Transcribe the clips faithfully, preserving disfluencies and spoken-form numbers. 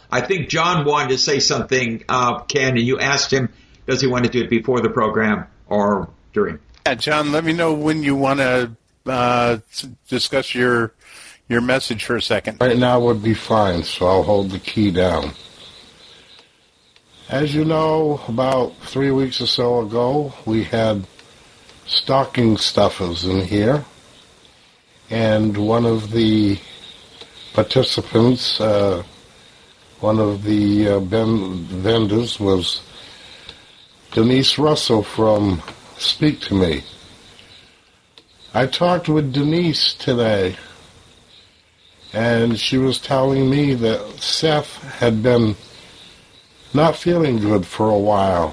I think John wanted to say something, uh, Ken, and you asked him, does he want to do it before the program or during? Yeah, John, let me know when you want to uh, discuss your your message for a second. Right now would be fine, so I'll hold the key down. As you know, about three weeks or so ago, we had stocking stuffers in here, and one of the participants, uh, one of the uh, ben- vendors was Denise Russell from Speak to Me. I talked with Denise today, and she was telling me that Seth had been not feeling good for a while,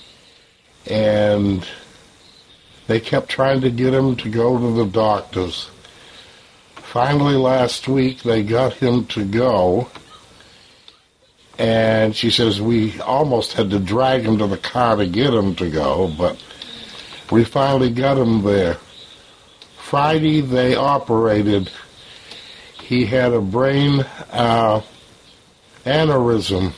and they kept trying to get him to go to the doctors. Finally, last week, they got him to go, and she says we almost had to drag him to the car to get him to go, but we finally got him there. Friday, they operated. He had a brain uh, aneurysm,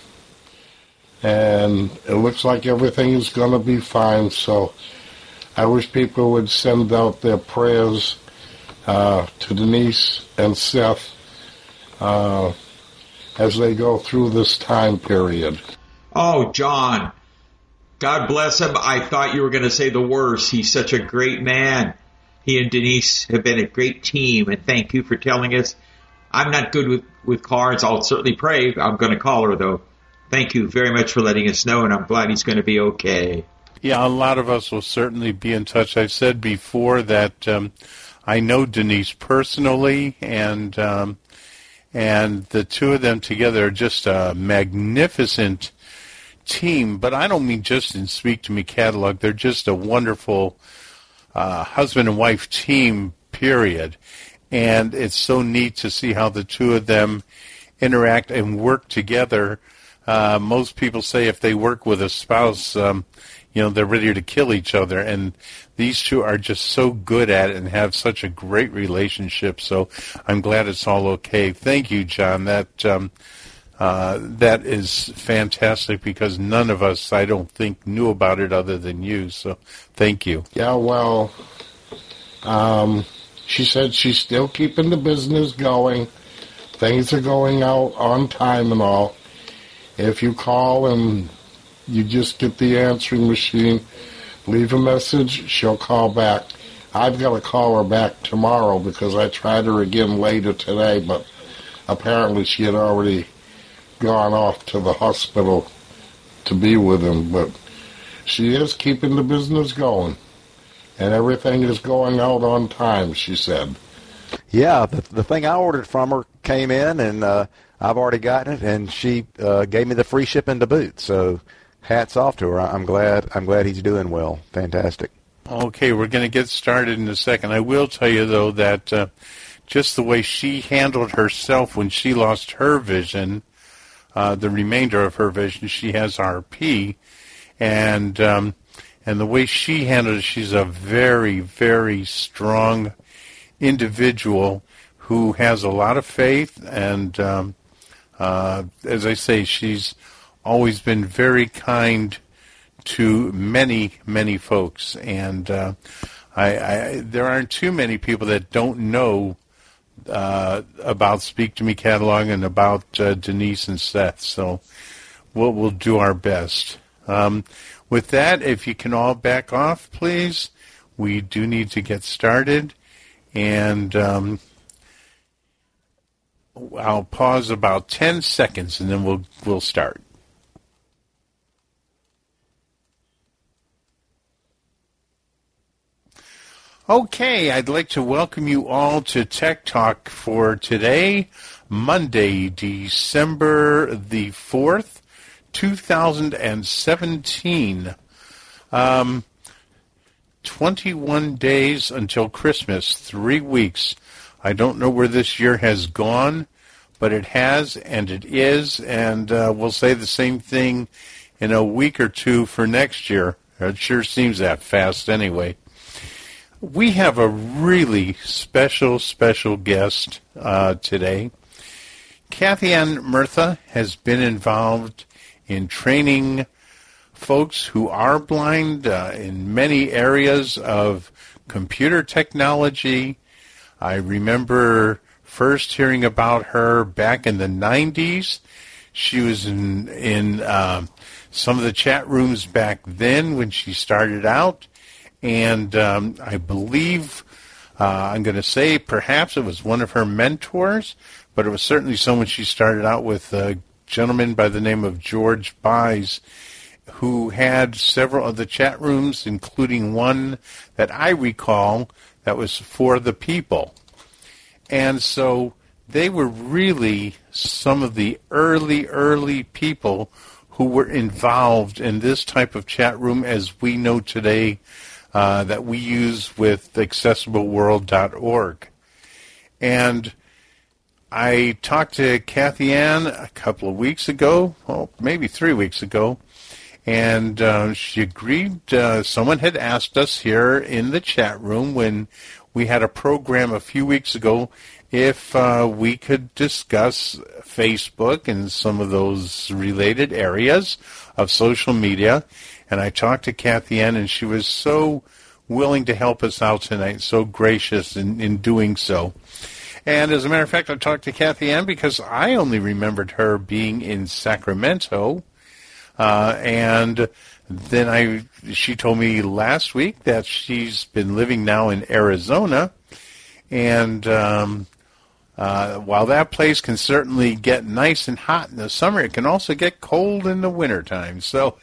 and it looks like everything is going to be fine, so I wish people would send out their prayers uh, to Denise and Seth uh, as they go through this time period. Oh, John, God bless him. I thought you were going to say the worst. He's such a great man. He and Denise have been a great team, and thank you for telling us. I'm not good with, with cards. I'll certainly pray. I'm going to call her, though. Thank you very much for letting us know, and I'm glad he's going to be okay. Yeah, a lot of us will certainly be in touch. I've said before that um, I know Denise personally, and um, and the two of them together are just a magnificent team. But I don't mean just in Speak to Me catalog. They're just a wonderful uh, husband and wife team, period. And it's so neat to see how the two of them interact and work together. Uh, most people say if they work with a spouse, um, you know, they're ready to kill each other. And these two are just so good at it and have such a great relationship. So I'm glad it's all okay. Thank you, John. That um, uh, that is fantastic because none of us, I don't think, knew about it other than you. So thank you. Yeah, well, um, she said she's still keeping the business going. Things are going out on time and all. If you call and you just get the answering machine, leave a message, she'll call back. I've got to call her back tomorrow because I tried her again later today, but apparently she had already gone off to the hospital to be with him. But she is keeping the business going, and everything is going out on time, she said. Yeah, the, the thing I ordered from her came in, and uh, I've already gotten it, and she uh, gave me the free shipping to boot. So hats off to her. I'm glad I'm glad he's doing well. Fantastic. Okay, we're going to get started in a second. I will tell you, though, that uh, just the way she handled herself when she lost her vision, uh, the remainder of her vision, she has R P, and um, and the way she handled it, she's a very, very strong individual who has a lot of faith, and um, uh, as I say, she's always been very kind to many, many folks, and uh, I, I, there aren't too many people that don't know uh, about Speak to Me catalog and about uh, Denise and Seth, so we'll, we'll do our best. Um, with that, if you can all back off, please, we do need to get started. And um, I'll pause about ten seconds, and then we'll we'll start. Okay, I'd like to welcome you all to Tech Talk for today, Monday, December the fourth, two thousand seventeen. Um, twenty-one days until Christmas, three weeks. I don't know where this year has gone, but it has, and it is, and uh, we'll say the same thing in a week or two for next year. It sure seems that fast anyway. We have a really special, special guest uh, today. Kathy Ann Murtha has been involved in training folks who are blind uh, in many areas of computer technology. I remember first hearing about her back in the nineties. She was in, in uh, some of the chat rooms back then when she started out, and um, I believe, uh, I'm going to say perhaps it was one of her mentors, but it was certainly someone she started out with, a gentleman by the name of George Buys, who had several of the chat rooms, including one that I recall that was for the people. And so they were really some of the early, early people who were involved in this type of chat room as we know today, uh, that we use with accessible world dot org. And I talked to Kathy Ann a couple of weeks ago, well, maybe three weeks ago, and uh, she agreed. Uh, someone had asked us here in the chat room when we had a program a few weeks ago if uh, we could discuss Facebook and some of those related areas of social media. And I talked to Kathy Ann, and she was so willing to help us out tonight, so gracious in, in doing so. And as a matter of fact, I talked to Kathy Ann because I only remembered her being in Sacramento. Uh, and then I, she told me last week that she's been living now in Arizona. And um, uh, while that place can certainly get nice and hot in the summer, it can also get cold in the wintertime. So,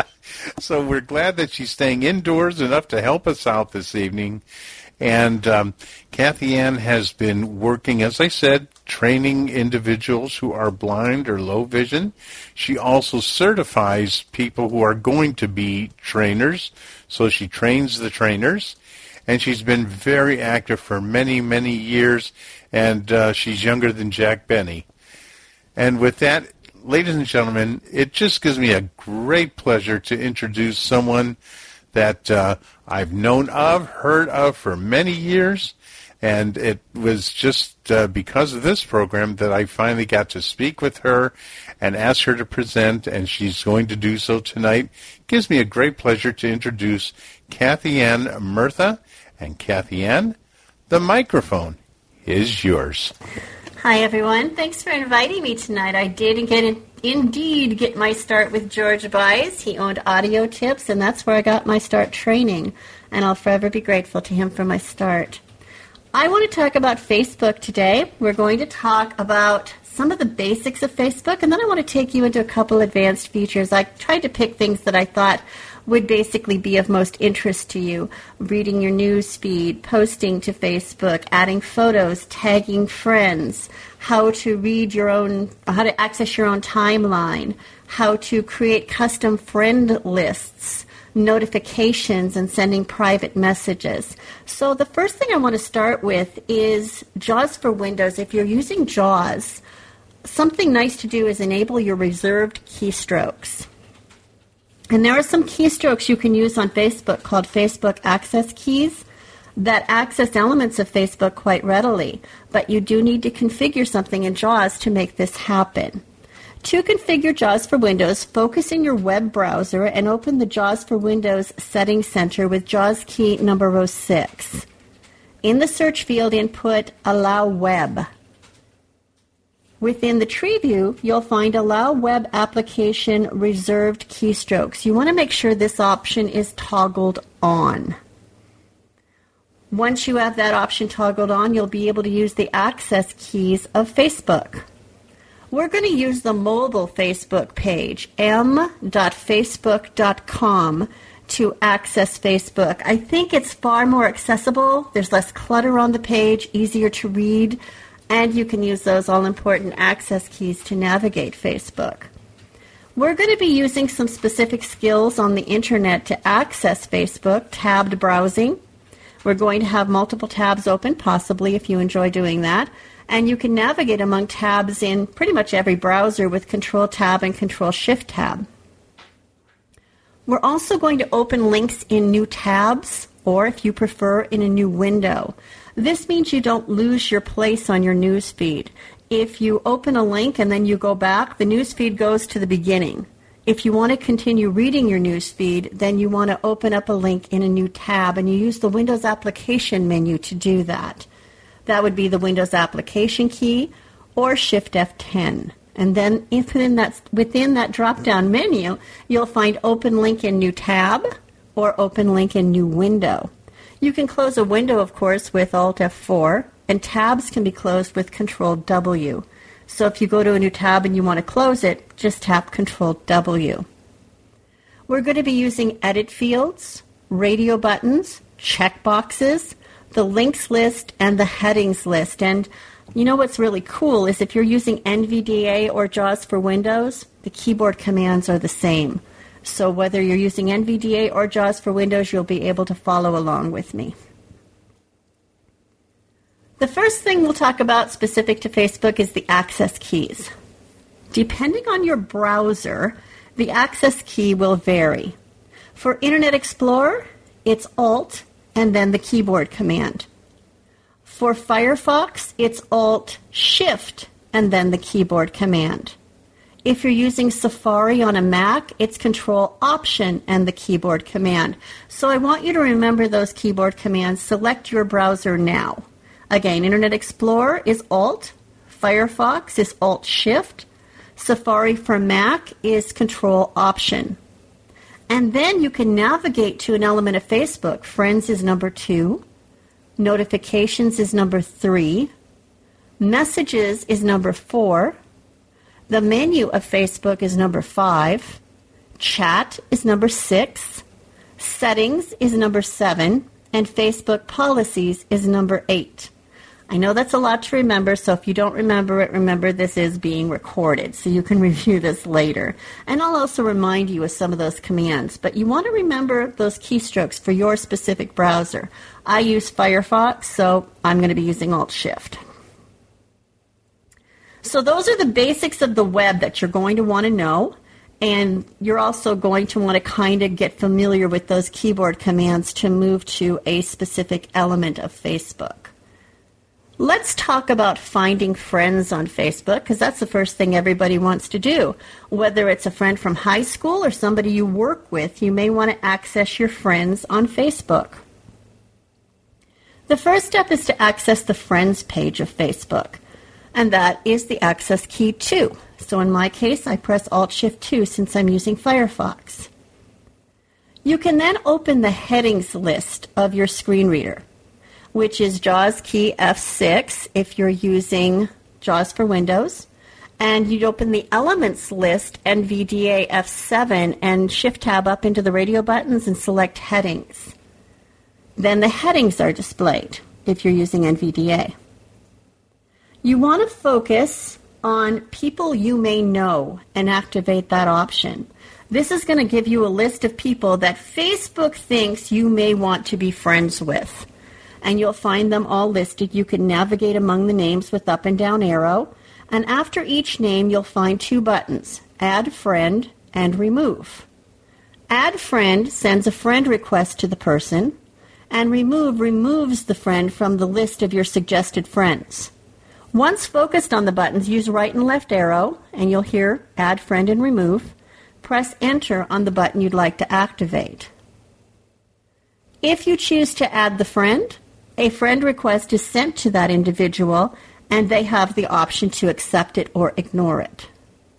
so we're glad that she's staying indoors enough to help us out this evening. And um, Kathy Ann has been working, as I said, training individuals who are blind or low vision. She also certifies people who are going to be trainers, so she trains the trainers. And she's been very active for many, many years, and uh, she's younger than Jack Benny. And with that, ladies and gentlemen, it just gives me a great pleasure to introduce someone that uh, I've known of, heard of for many years, and it was just uh, because of this program that I finally got to speak with her and ask her to present, and she's going to do so tonight. It gives me a great pleasure to introduce Kathy Ann Murtha. And Kathy Ann, the microphone is yours. Hi, everyone. Thanks for inviting me tonight. I did get in, indeed get my start with George Buys. He owned Audio Tips, and that's where I got my start training, and I'll forever be grateful to him for my start. I want to talk about Facebook today. We're going to talk about some of the basics of Facebook, and then I want to take you into a couple advanced features. I tried to pick things that I thought would basically be of most interest to you. Reading your news feed, posting to Facebook, adding photos, tagging friends, how to read your own, how to access your own timeline, how to create custom friend lists, notifications, and sending private messages. So the first thing I want to start with is JAWS for Windows. If you're using JAWS, something nice to do is enable your reserved keystrokes. And there are some keystrokes you can use on Facebook called Facebook Access Keys that access elements of Facebook quite readily, but you do need to configure something in JAWS to make this happen. To configure JAWS for Windows, focus in your web browser and open the JAWS for Windows Settings Center with JAWS key number six. In the search field, input Allow Web. Within the tree view, you'll find Allow Web Application Reserved Keystrokes. You want to make sure this option is toggled on. Once you have that option toggled on, you'll be able to use the access keys of Facebook. We're going to use the mobile Facebook page, m dot facebook dot com, to access Facebook. I think it's far more accessible. There's less clutter on the page, easier to read, and you can use those all-important access keys to navigate Facebook. We're going to be using some specific skills on the Internet to access Facebook, tabbed browsing. We're going to have multiple tabs open, possibly if you enjoy doing that. And you can navigate among tabs in pretty much every browser with Control-Tab and Control-Shift-Tab. We're also going to open links in new tabs, or if you prefer, in a new window. This means you don't lose your place on your news feed. if you open a link and then you go back, the newsfeed goes to the beginning. If you want to continue reading your newsfeed, then you want to open up a link in a new tab, and you use the Windows application menu to do that. That would be the Windows application key or Shift F ten. And then within that, within that drop-down menu, you'll find Open Link in New Tab or Open Link in New Window. You can close a window, of course, with Alt F four, and tabs can be closed with Control W. So if you go to a new tab and you want to close it, just tap Control W. We're going to be using edit fields, radio buttons, checkboxes, the links list, and the headings list. And you know what's really cool is if you're using N V D A or JAWS for Windows, the keyboard commands are the same. So whether you're using N V D A or JAWS for Windows, you'll be able to follow along with me. The first thing we'll talk about specific to Facebook is the access keys. Depending on your browser, the access key will vary. For Internet Explorer, it's Alt and then the keyboard command. For Firefox, it's Alt Shift and then the keyboard command. If you're using Safari on a Mac, it's Control Option and the keyboard command. So I want you to remember those keyboard commands. Select your browser now. Again, Internet Explorer is Alt, Firefox is Alt Shift, Safari for Mac is Control Option. And then you can navigate to an element of Facebook. Friends is number two, Notifications is number three, Messages is number four, the menu of Facebook is number five, Chat is number six, Settings is number seven, and Facebook Policies is number eight. I know that's a lot to remember, so if you don't remember it, remember this is being recorded, so you can review this later. And I'll also remind you of some of those commands, but you want to remember those keystrokes for your specific browser. I use Firefox, so I'm going to be using Alt-Shift. So those are the basics of the web that you're going to want to know, and you're also going to want to kind of get familiar with those keyboard commands to move to a specific element of Facebook. Let's talk about finding friends on Facebook, because that's the first thing everybody wants to do. Whether it's a friend from high school or somebody you work with, you may want to access your friends on Facebook. The first step is to access the Friends page of Facebook, and that is the access key two. So in my case, I press Alt-Shift two since I'm using Firefox. You can then open the headings list of your screen reader, which is JAWS key F six if you're using JAWS for Windows. And you'd open the Elements list, N V D A F seven, and Shift-Tab up into the radio buttons and select Headings. Then the headings are displayed if you're using N V D A. You want to focus on people you may know and activate that option. This is going to give you a list of people that Facebook thinks you may want to be friends with. And you'll find them all listed. You can navigate among the names with up and down arrow. And after each name, you'll find two buttons, Add Friend and Remove. Add Friend sends a friend request to the person, and Remove removes the friend from the list of your suggested friends. Once focused on the buttons, use right and left arrow, and you'll hear Add Friend and Remove. Press Enter on the button you'd like to activate. If you choose to add the friend, a friend request is sent to that individual, and they have the option to accept it or ignore it.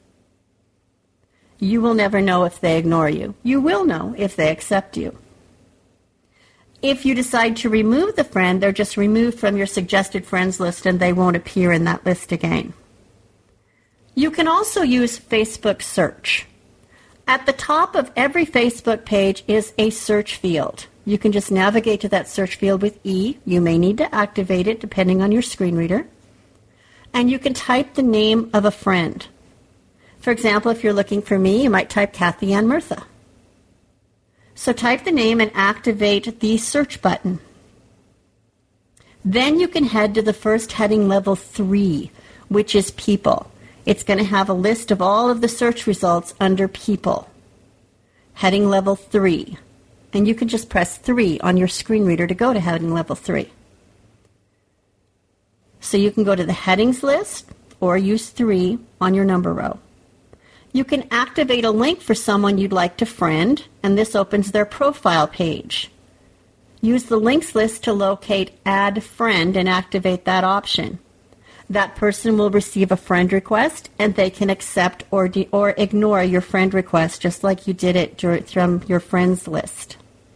You will never know if they ignore you. You will know if they accept you. If you decide to remove the friend, they're just removed from your suggested friends list, and they won't appear in that list again. You can also use Facebook Search. At the top of every Facebook page is a search field. You can just navigate to that search field with E. You may need to activate it depending on your screen reader. And you can type the name of a friend. For example, if you're looking for me, you might type Kathy Ann Murtha. So type the name and activate the search button. Then you can head to the first heading, level three, which is people. It's going to have a list of all of the search results under people. Heading level three. And you can just press three on your screen reader to go to heading level three. So you can go to the headings list, or use three on your number row. You can activate a link for someone you'd like to friend, and this opens their profile page. Use the links list to locate Add Friend and activate that option. That person will receive a friend request, and they can accept or de- or ignore your friend request just like you did it dur- from your friends list.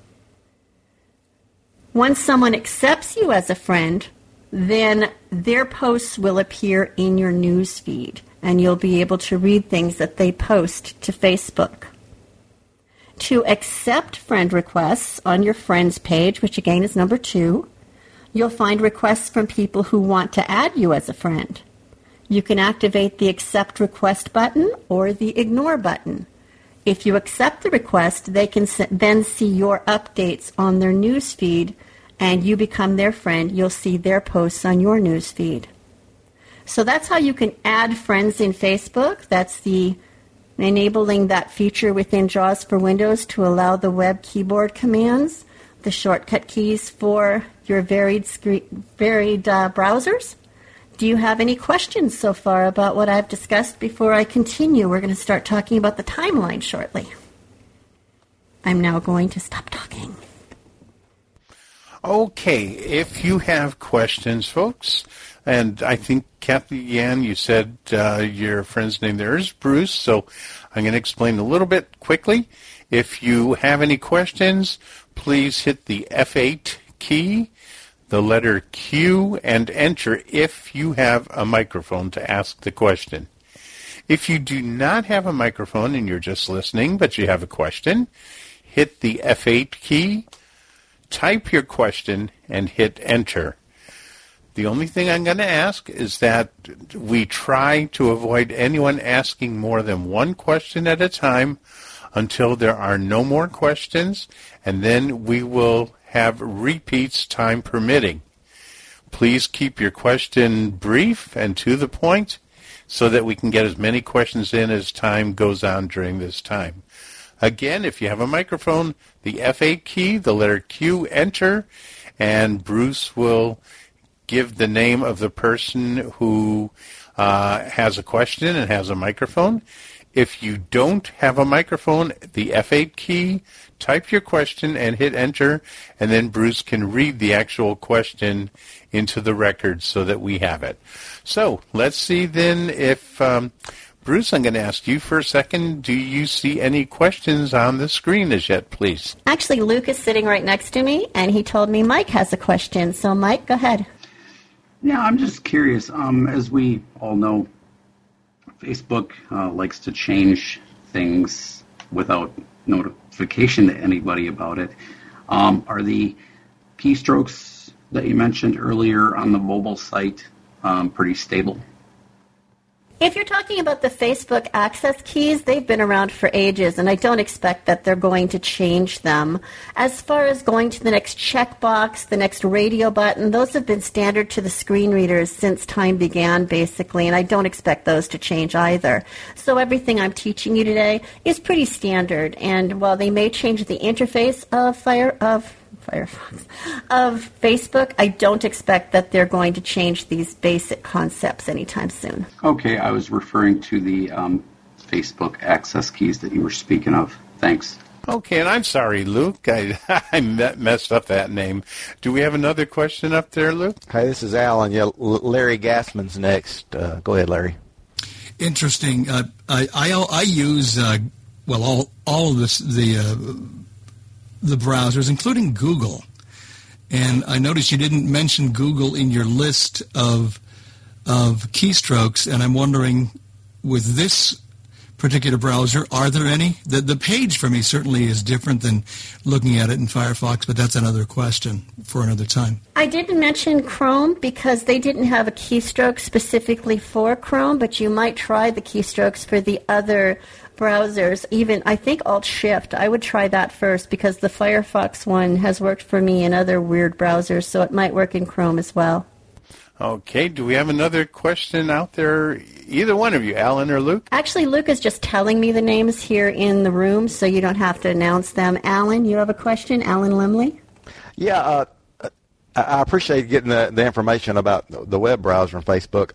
Once someone accepts you as a friend, then their posts will appear in your news feed, and you'll be able to read things that they post to Facebook. To accept friend requests on your friends page, which again is number two, you'll find requests from people who want to add you as a friend. You can activate the accept request button or the ignore button. If you accept the request, they can then see your updates on their news feed, and you become their friend. You'll see their posts on your news feed. So that's how you can add friends in Facebook. That's the enabling that feature within JAWS for Windows to allow the web keyboard commands, the shortcut keys for your varied screen, varied uh, browsers. Do you have any questions so far about what I've discussed before I continue? We're going to start talking about the timeline shortly. I'm now going to stop talking. Okay, if you have questions, folks, and I think, Kathy Ann, you said uh, your friend's name there is Bruce, so I'm going to explain a little bit quickly. If you have any questions, please hit the F eight key, the letter Q, and enter if you have a microphone to ask the question. If you do not have a microphone and you're just listening, but you have a question, hit the F eight key, type your question, and hit enter. The only thing I'm going to ask is that we try to avoid anyone asking more than one question at a time until there are no more questions, and then we will have repeats time permitting. Please keep your question brief and to the point so that we can get as many questions in as time goes on during this time. Again, if you have a microphone, the F eight key, the letter Q, enter, and Bruce will give the name of the person who uh, has a question and has a microphone. If you don't have a microphone, the F eight key, type your question and hit enter, and then Bruce can read the actual question into the record so that we have it. So let's see then if, um, Bruce, I'm going to ask you for a second. Do you see any questions on the screen as yet, please? Actually, Luke is sitting right next to me, and he told me Mike has a question. So, Mike, go ahead. Yeah, I'm just curious. Um, as we all know, Facebook uh, likes to change things without notification to anybody about it. Um, are the keystrokes that you mentioned earlier on the mobile site um, pretty stable? If you're talking about the Facebook access keys, they've been around for ages, and I don't expect that they're going to change them. As far as going to the next checkbox, the next radio button, those have been standard to the screen readers since time began, basically, and I don't expect those to change either. So everything I'm teaching you today is pretty standard, and while they may change the interface of Fire of Firefox, of Facebook, I don't expect that they're going to change these basic concepts anytime soon. Okay, I was referring to the um, Facebook access keys that you were speaking of. Thanks. Okay, and I'm sorry, Luke. I, I messed up that name. Do we have another question up there, Luke? Hey, this is Alan. Yeah, Larry Gassman's next. Uh, go ahead, Larry. Interesting. Uh, I, I I use uh, well all all of this the. Uh, the browsers, including Google. And I noticed you didn't mention Google in your list of of keystrokes, and I'm wondering, with this particular browser, are there any? The, the page for me certainly is different than looking at it in Firefox, but that's another question for another time. I didn't mention Chrome because they didn't have a keystroke specifically for Chrome, but you might try the keystrokes for the other browsers, even I think Alt-Shift. I would try that first because the Firefox one has worked for me in other weird browsers, so it might work in Chrome as well. Okay, do we have another question out there? Either one of you, Alan or Luke? Actually, Luke is just telling me the names here in the room, so you don't have to announce them. Alan, you have a question? Alan Limley? Yeah, uh, I appreciate getting the, the information about the web browser and Facebook.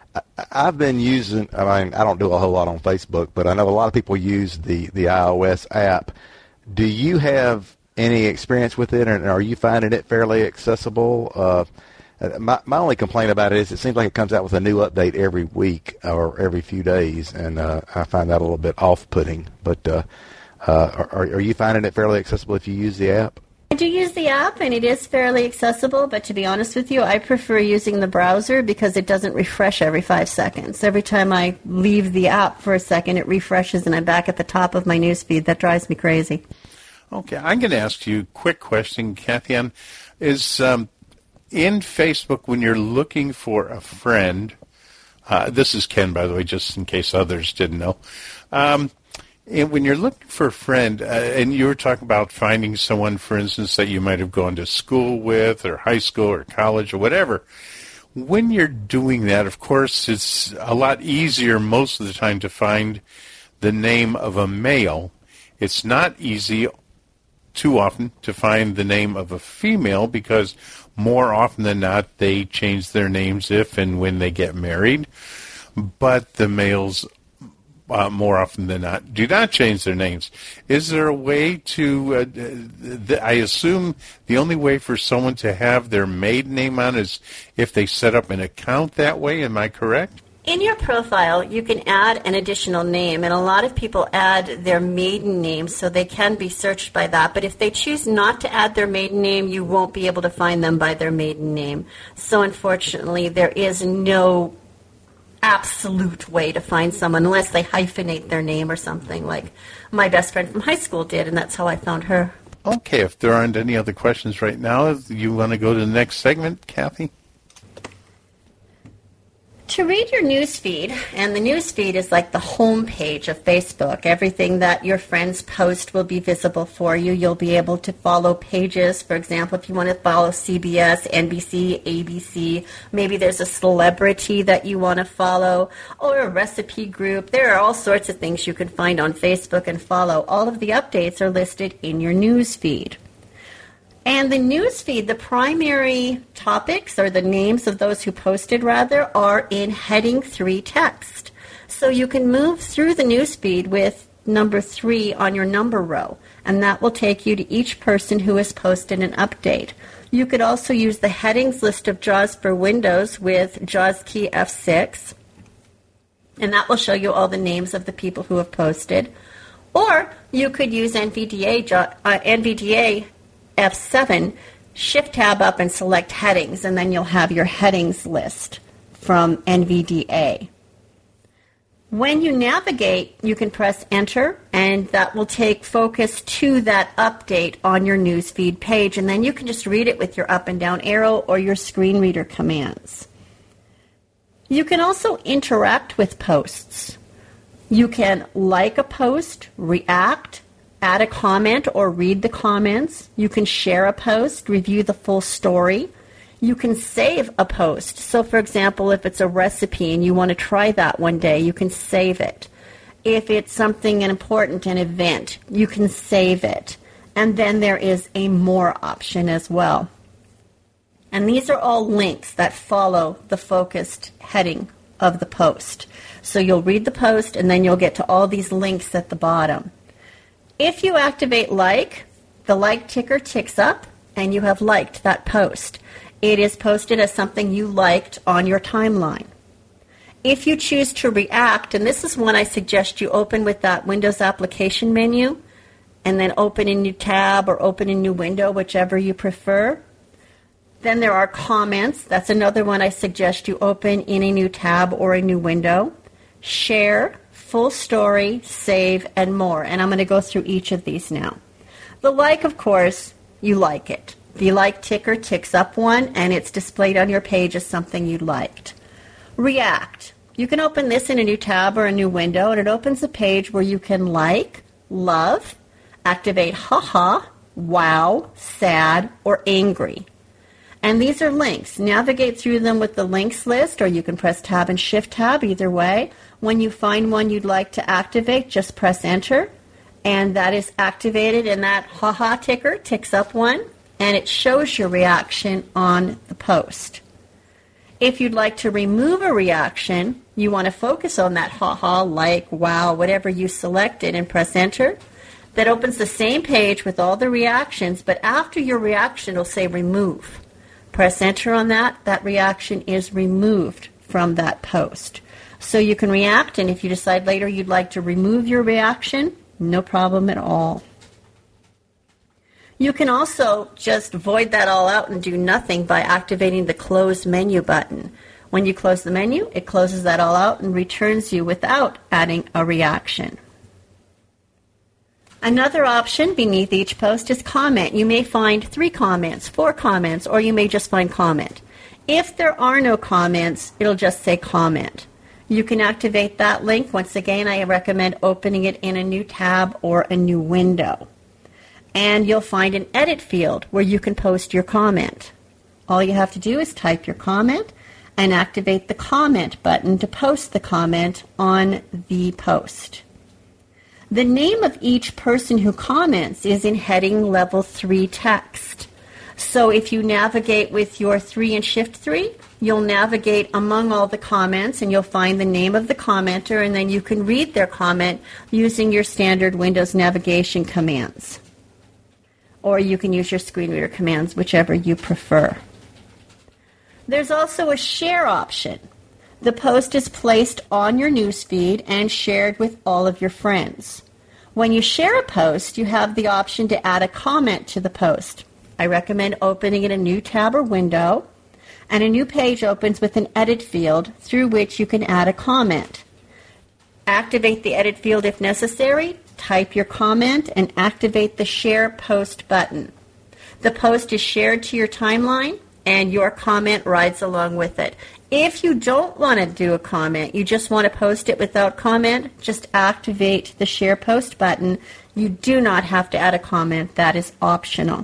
I, I've been using, I mean, I don't do a whole lot on Facebook, but I know a lot of people use the, the iOS app. Do you have any experience with it, and are you finding it fairly accessible? Uh, my, my only complaint about it is it seems like it comes out with a new update every week or every few days, and uh, I find that a little bit off-putting. But uh, uh, are, are you finding it fairly accessible if you use the app? I do use the app, and it is fairly accessible, but to be honest with you, I prefer using the browser because it doesn't refresh every five seconds. Every time I leave the app for a second, it refreshes, and I'm back at the top of my newsfeed. That drives me crazy. Okay, I'm going to ask you a quick question, Kathy. Ann. Is um, in Facebook, when you're looking for a friend, uh, this is Ken, by the way, just in case others didn't know, um, and when you're looking for a friend, uh, and you were talking about finding someone, for instance, that you might have gone to school with or high school or college or whatever, when you're doing that, of course, it's a lot easier most of the time to find the name of a male. It's not easy too often to find the name of a female because more often than not they change their names if and when they get married. But the males Uh, more often than not, do not change their names. Is there a way to, uh, th- I assume the only way for someone to have their maiden name on is if they set up an account that way, am I correct? In your profile, you can add an additional name, and a lot of people add their maiden name, so they can be searched by that. But if they choose not to add their maiden name, you won't be able to find them by their maiden name. So unfortunately, there is no absolute way to find someone unless they hyphenate their name or something like my best friend from high school did, and that's how I found her. Okay, if there aren't any other questions right now, you want to go to the next segment, Kathy? To read your news feed, and the news feed is like the home page of Facebook. Everything that your friends post will be visible for you. You'll be able to follow pages. For example, if you want to follow C B S, N B C, A B C, maybe there's a celebrity that you want to follow, or a recipe group. There are all sorts of things you can find on Facebook and follow. All of the updates are listed in your news feed. And the news feed, the primary topics, or the names of those who posted, rather, are in heading three text. So you can move through the news feed with number three on your number row, and that will take you to each person who has posted an update. You could also use the headings list of JAWS for Windows with JAWS key F six, and that will show you all the names of the people who have posted. Or you could use N V D A, uh, N V D A F seven, shift tab up and select headings, and then you'll have your headings list from N V D A. When you navigate, you can press enter, and that will take focus to that update on your newsfeed page, and then you can just read it with your up and down arrow or your screen reader commands. You can also interact with posts. You can like a post, react, add a comment or read the comments. You can share a post, review the full story. You can save a post. So, for example, if it's a recipe and you want to try that one day, you can save it. If it's something important, an event, you can save it. And then there is a more option as well. And these are all links that follow the focused heading of the post. So you'll read the post, and then you'll get to all these links at the bottom. If you activate like, the like ticker ticks up, and you have liked that post. It is posted as something you liked on your timeline. If you choose to react, and this is one I suggest you open with that Windows application menu, and then open a new tab or open a new window, whichever you prefer. Then there are comments. That's another one I suggest you open in a new tab or a new window. Share, full story, save, and more. And I'm going to go through each of these now. The like, of course, you like it. The like ticker ticks up one, and it's displayed on your page as something you liked. React. You can open this in a new tab or a new window, and it opens a page where you can like, love, activate haha, wow, sad, or angry. And these are links. Navigate through them with the links list, or you can press tab and shift tab, either way. When you find one you'd like to activate, just press enter, and that is activated, and that haha ticker ticks up one, and it shows your reaction on the post. If you'd like to remove a reaction, you want to focus on that ha-ha, like, wow, whatever you selected, and press enter. That opens the same page with all the reactions, but after your reaction, it'll say remove. Press enter on that. That reaction is removed from that post. So you can react, and if you decide later you'd like to remove your reaction, no problem at all. You can also just void that all out and do nothing by activating the close menu button. When you close the menu, it closes that all out and returns you without adding a reaction. Another option beneath each post is comment. You may find three comments, four comments, or you may just find comment. If there are no comments, it'll just say comment. You can activate that link. Once again, I recommend opening it in a new tab or a new window. And you'll find an edit field where you can post your comment. All you have to do is type your comment and activate the comment button to post the comment on the post. The name of each person who comments is in heading level three text. So if you navigate with your three and shift three, you'll navigate among all the comments and you'll find the name of the commenter, and then you can read their comment using your standard Windows navigation commands. Or you can use your screen reader commands, whichever you prefer. There's also a share option. The post is placed on your newsfeed and shared with all of your friends. When you share a post, you have the option to add a comment to the post. I recommend opening in a new tab or window, and a new page opens with an edit field through which you can add a comment. Activate the edit field if necessary, type your comment, and activate the share post button. The post is shared to your timeline, and your comment rides along with it. If you don't want to do a comment, you just want to post it without comment, just activate the share post button. You do not have to add a comment. That is optional.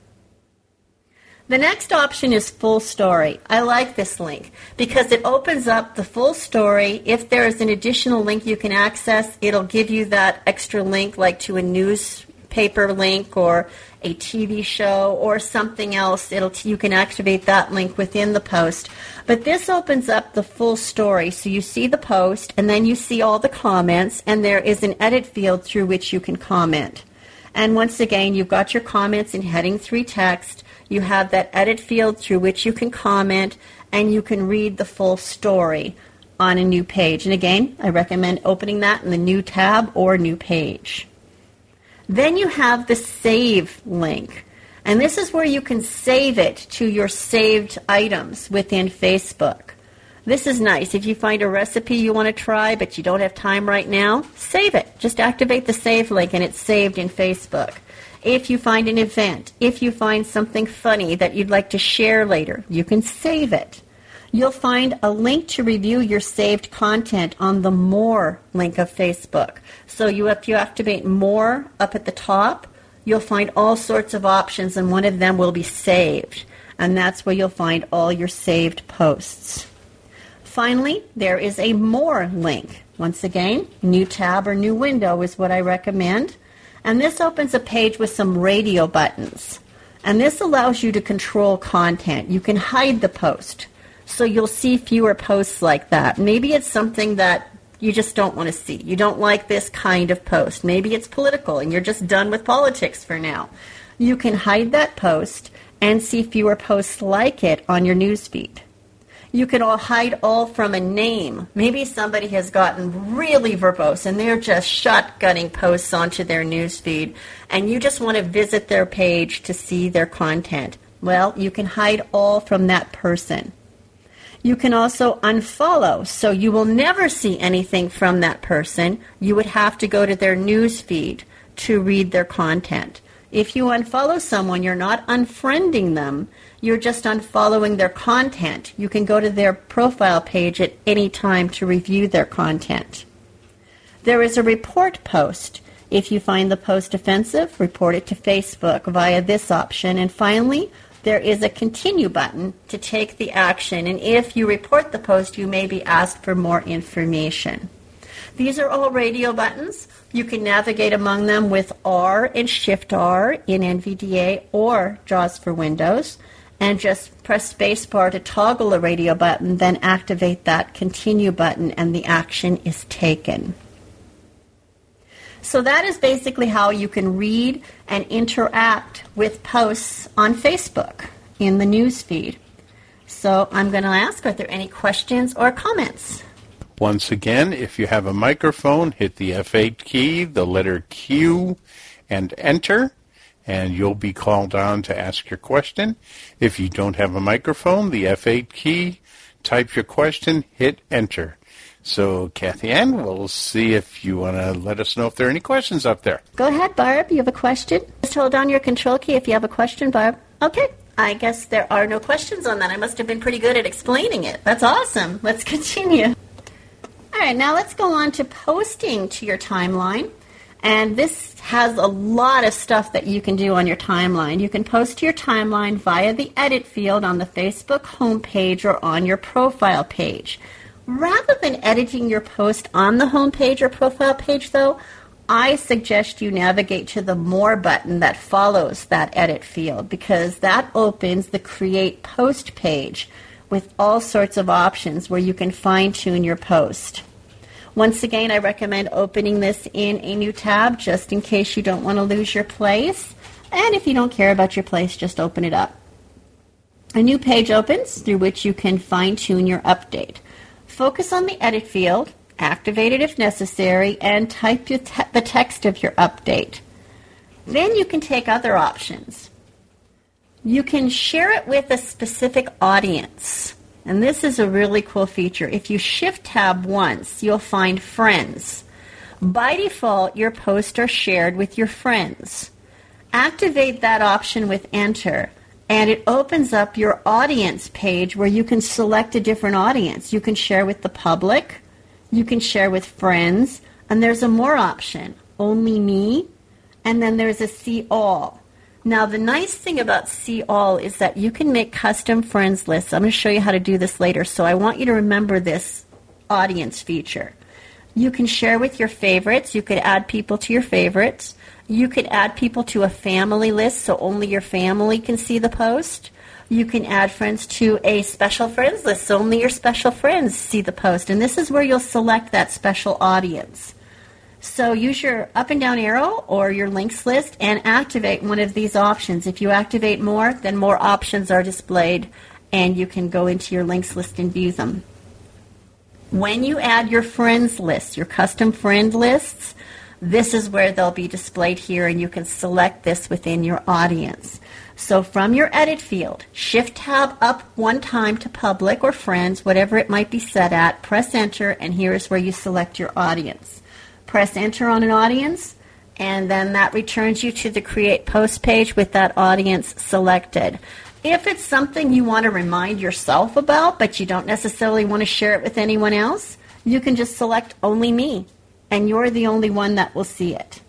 The next option is full story. I like this link because it opens up the full story. If there is an additional link you can access, it'll give you that extra link like to a newspaper link or a T V show or something else. It'll you can activate that link within the post. But this opens up the full story. So you see the post and then you see all the comments, and there is an edit field through which you can comment. And once again, you've got your comments in heading three text. You have that edit field through which you can comment, and you can read the full story on a new page. And again, I recommend opening that in the new tab or new page. Then you have the save link. And this is where you can save it to your saved items within Facebook. This is nice. If you find a recipe you want to try but you don't have time right now, save it. Just activate the save link and it's saved in Facebook. If you find an event, if you find something funny that you'd like to share later, you can save it. You'll find a link to review your saved content on the More link of Facebook. So you, if you activate More up at the top, you'll find all sorts of options, and one of them will be saved. And that's where you'll find all your saved posts. Finally, there is a More link. Once again, new tab or new window is what I recommend. And this opens a page with some radio buttons. And this allows you to control content. You can hide the post. So you'll see fewer posts like that. Maybe it's something that you just don't want to see. You don't like this kind of post. Maybe it's political and you're just done with politics for now. You can hide that post and see fewer posts like it on your newsfeed. You can all hide all from a name. Maybe somebody has gotten really verbose and they're just shotgunning posts onto their newsfeed, and you just want to visit their page to see their content. Well, you can hide all from that person. You can also unfollow, so you will never see anything from that person. You would have to go to their newsfeed to read their content. If you unfollow someone, you're not unfriending them. You're just unfollowing their content. You can go to their profile page at any time to review their content. There is a report post. If you find the post offensive, report it to Facebook via this option. And finally, there is a continue button to take the action. And if you report the post, you may be asked for more information. These are all radio buttons. You can navigate among them with R and Shift R in N V D A or JAWS for Windows. and just press spacebar to toggle a radio button, then activate that continue button, and the action is taken. So that is basically how you can read and interact with posts on Facebook in the news feed. So I'm going to ask, are there any questions or comments? Once again, if you have a microphone, hit the F eight key, the letter Q, and enter, and you'll be called on to ask your question. If you don't have a microphone, the F eight key, type your question, hit enter. So, Kathy Ann, we'll see if you want to let us know if there are any questions up there. Go ahead, Barb. You have a question? Just hold down your control key if you have a question, Barb. Okay. I guess there are no questions on that. I must have been pretty good at explaining it. That's awesome. Let's continue. All right, now let's go on to posting to your timeline. And this has a lot of stuff that you can do on your timeline. You can post to your timeline via the edit field on the Facebook homepage or on your profile page. Rather than editing your post on the homepage or profile page, though, I suggest you navigate to the More button that follows that edit field, because that opens the Create Post page with all sorts of options where you can fine-tune your post. Once again, I recommend opening this in a new tab just in case you don't want to lose your place. And if you don't care about your place, just open it up. A new page opens through which you can fine-tune your update. Focus on the edit field, activate it if necessary, and type your te- the text of your update. Then you can take other options. You can share it with a specific audience. And this is a really cool feature. If you shift tab once, you'll find friends. By default, your posts are shared with your friends. Activate that option with enter, and it opens up your audience page where you can select a different audience. You can share with the public, you can share with friends, and there's a more option, only me, and then there's a see all. Now, the nice thing about see all is that you can make custom friends lists. I'm going to show you how to do this later, so I want you to remember this audience feature. You can share with your favorites. You could add people to your favorites. You could add people to a family list, so only your family can see the post. You can add friends to a special friends list, so only your special friends see the post. And this is where you'll select that special audience. So use your up and down arrow or your links list and activate one of these options. If you activate more, then more options are displayed, and you can go into your links list and view them. When you add your friends list, your custom friend lists, this is where they'll be displayed here, and you can select this within your audience. So from your edit field, shift tab up one time to public or friends, whatever it might be set at, press enter, and here is where you select your audience. Press enter on an audience, and then that returns you to the Create Post page with that audience selected. If it's something you want to remind yourself about, but you don't necessarily want to share it with anyone else, you can just select only me, and you're the only one that will see it.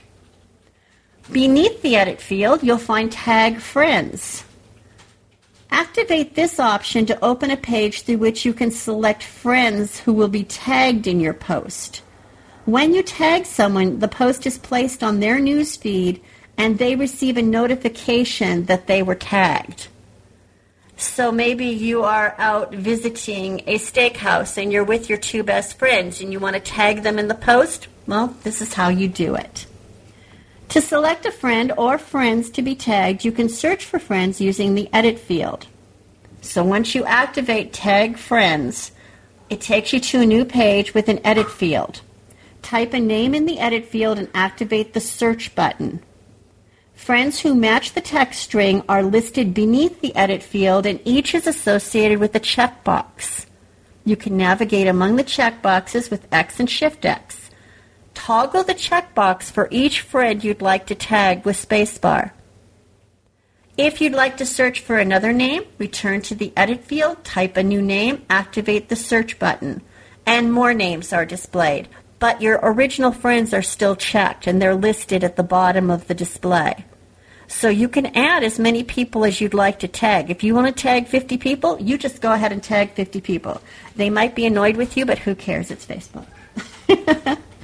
Beneath the edit field, you'll find Tag Friends. Activate this option to open a page through which you can select friends who will be tagged in your post. When you tag someone, the post is placed on their news feed, and they receive a notification that they were tagged. So maybe you are out visiting a steakhouse and you're with your two best friends and you want to tag them in the post. Well, this is how you do it. To select a friend or friends to be tagged, you can search for friends using the edit field. So once you activate Tag Friends, it takes you to a new page with an edit field. Type a name in the edit field and activate the search button. Friends who match the text string are listed beneath the edit field, and each is associated with a checkbox. You can navigate among the checkboxes with X and Shift X. Toggle the checkbox for each friend you'd like to tag with spacebar. If you'd like to search for another name, return to the edit field, type a new name, activate the search button, and more names are displayed. But your original friends are still checked, and they're listed at the bottom of the display. So you can add as many people as you'd like to tag. If you want to tag fifty people, you just go ahead and tag fifty people. They might be annoyed with you, but who cares? It's Facebook.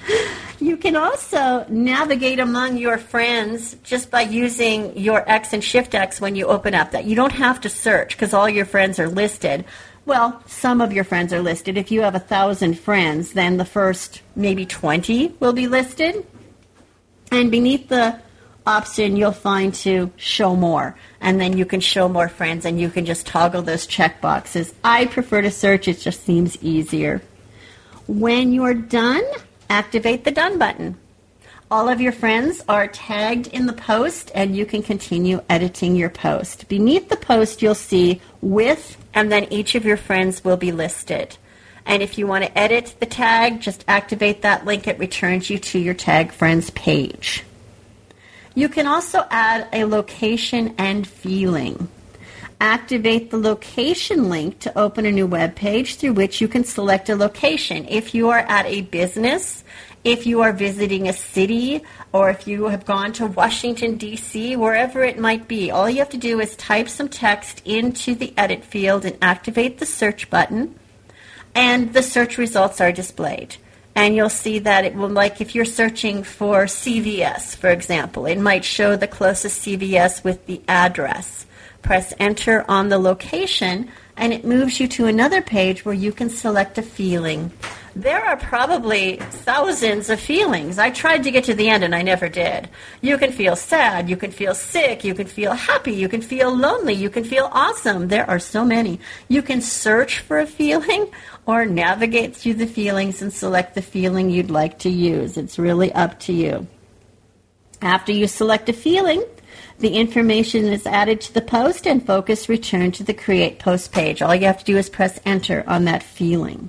You can also navigate among your friends just by using your X and Shift X when you open up that. You don't have to search because all your friends are listed. Well, some of your friends are listed. If you have a thousand friends, then the first maybe twenty will be listed. And beneath the option, you'll find to show more. And then you can show more friends, and you can just toggle those check boxes. I prefer to search. It just seems easier. When you're done, activate the Done button. All of your friends are tagged in the post, and you can continue editing your post. Beneath the post, you'll see with, and then each of your friends will be listed. And if you want to edit the tag, just activate that link. It returns you to your Tag Friends page. You can also add a location and feeling. Activate the location link to open a new web page through which you can select a location. If you are at a business, if you are visiting a city, or if you have gone to Washington, D C, wherever it might be, all you have to do is type some text into the edit field and activate the search button, and the search results are displayed. And you'll see that it will, like if you're searching for C V S, for example, it might show the closest C V S with the address. Press enter on the location, and it moves you to another page where you can select a feeling. There are probably thousands of feelings. I tried to get to the end, and I never did. You can feel sad, you can feel sick, you can feel happy, you can feel lonely, you can feel awesome. There are so many. You can search for a feeling or navigate through the feelings and select the feeling you'd like to use. It's really up to you. After you select a feeling, the information is added to the post and focus returned to the Create Post page. All you have to do is press enter on that feeling.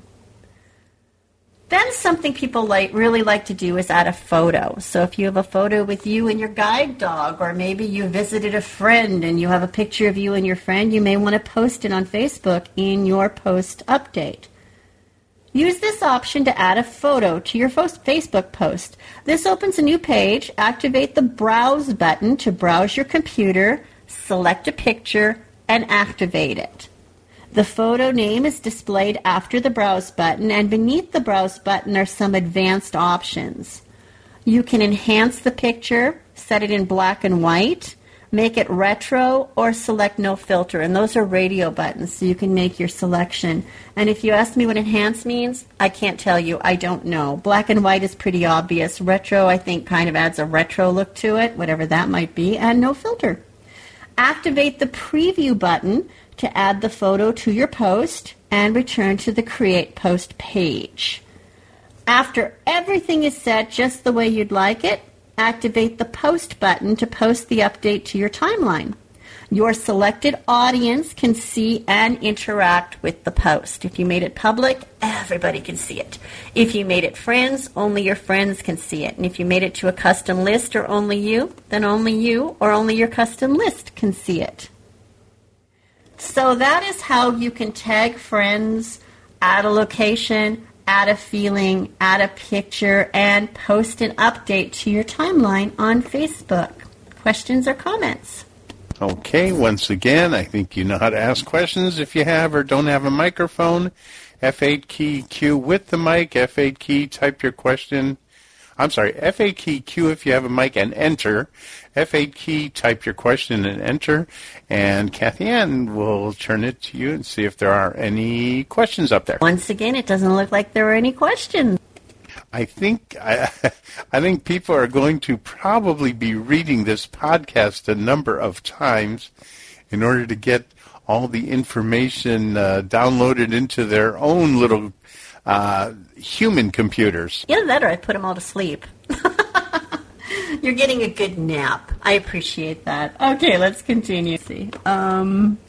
Then something people like really like to do is add a photo. So if you have a photo with you and your guide dog, or maybe you visited a friend and you have a picture of you and your friend, you may want to post it on Facebook in your post update. Use this option to add a photo to your Facebook post. This opens a new page. Activate the Browse button to browse your computer, select a picture, and activate it. The photo name is displayed after the Browse button, and beneath the Browse button are some advanced options. You can enhance the picture, set it in black and white, make it retro, or select no filter. And those are radio buttons, so you can make your selection. And if you ask me what enhance means, I can't tell you. I don't know. Black and white is pretty obvious. Retro, I think, kind of adds a retro look to it, whatever that might be, and no filter. Activate the preview button to add the photo to your post and return to the Create Post page. After everything is set just the way you'd like it, activate the Post button to post the update to your timeline. Your selected audience can see and interact with the post. If you made it public, everybody can see it. If you made it friends, only your friends can see it. And if you made it to a custom list or only you, then only you or only your custom list can see it. So that is how you can tag friends, add a location, add a feeling, add a picture, and post an update to your timeline on Facebook. Questions or comments? Okay, once again, I think you know how to ask questions if you have or don't have a microphone. F eight key Q with the mic, F eight key, type your question. I'm sorry, F eight key Q if you have a mic and enter. F eight key, type your question and enter. And Kathy Ann will turn it to you and see if there are any questions up there. Once again, it doesn't look like there are any questions. I think I, I think people are going to probably be reading this podcast a number of times in order to get all the information uh, downloaded into their own little uh, human computers. Either that or I put them all to sleep. You're getting a good nap. I appreciate that. Okay, let's continue. See. Um,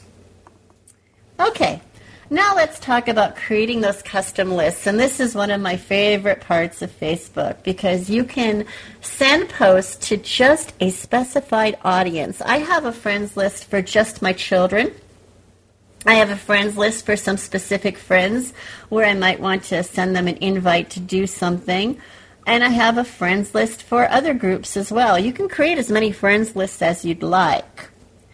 okay. Now let's talk about creating those custom lists. And this is one of my favorite parts of Facebook because you can send posts to just a specified audience. I have a friends list for just my children. I have a friends list for some specific friends where I might want to send them an invite to do something. And I have a friends list for other groups as well. You can create as many friends lists as you'd like.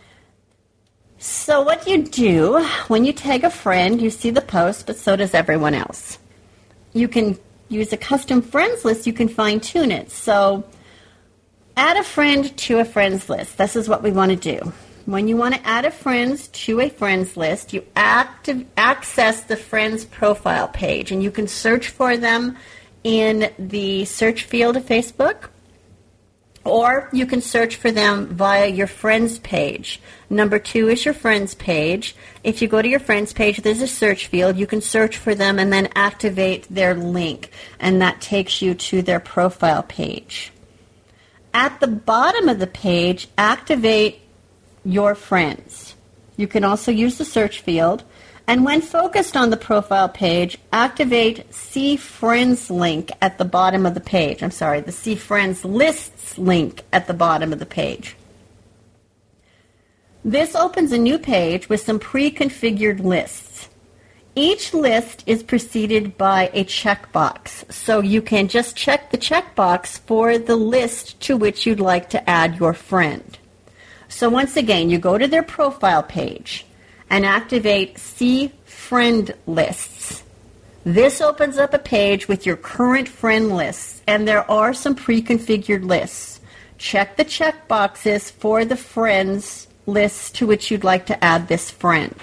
So what you do, when you tag a friend, you see the post, but so does everyone else. You can use a custom friends list, you can fine-tune it. So add a friend to a friends list. This is what we want to do. When you want to add a friend to a friends list, you active, access the friends profile page, and you can search for them in the search field of Facebook, or you can search for them via your friends page. Number two is your friends page. If you go to your friends page, there's a search field. You can search for them and then activate their link, and that takes you to their profile page. At the bottom of the page, activate your friends. You can also use the search field. And when focused on the profile page, activate See Friends link at the bottom of the page. I'm sorry, the See Friends lists link at the bottom of the page. This opens a new page with some pre-configured lists. Each list is preceded by a checkbox, so you can just check the checkbox for the list to which you'd like to add your friend. So once again, you go to their profile page and activate See Friend Lists. This opens up a page with your current friend lists, and there are some pre-configured lists. Check the checkboxes for the friends lists to which you'd like to add this friend.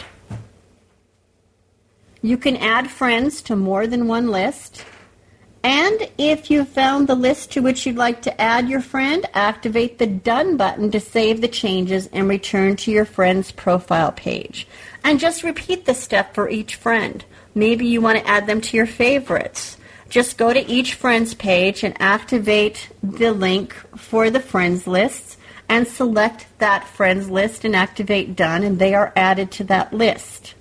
You can add friends to more than one list. And if you found the list to which you'd like to add your friend, activate the Done button to save the changes and return to your friend's profile page. And just repeat this step for each friend. Maybe you want to add them to your favorites. Just go to each friend's page and activate the link for the friends lists and select that friends list and activate Done, and they are added to that list.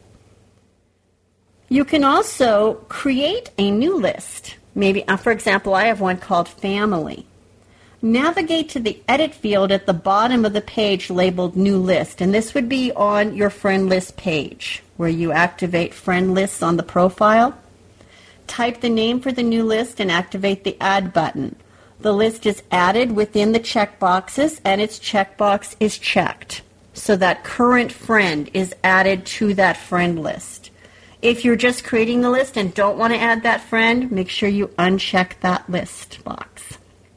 You can also create a new list. Maybe, uh, for example, I have one called Family. Navigate to the Edit field at the bottom of the page labeled New List, and this would be on your friend list page where you activate friend lists on the profile. Type the name for the new list and activate the Add button. The list is added within the checkboxes, and its checkbox is checked, so that current friend is added to that friend list. If you're just creating the list and don't want to add that friend, make sure you uncheck that list box.